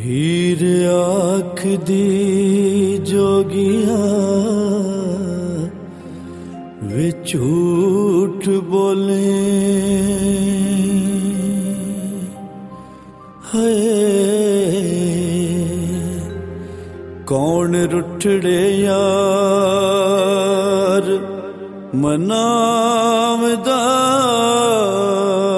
ਹੀਰ ਆਖਦੀ ਜੋਗੀਆ ਵੇ ਝੂਠ ਬੋਲੇ ਕੌਣ ਰੁੱਠੜੇ ਯਾਰ ਮਨਾਵਦਾ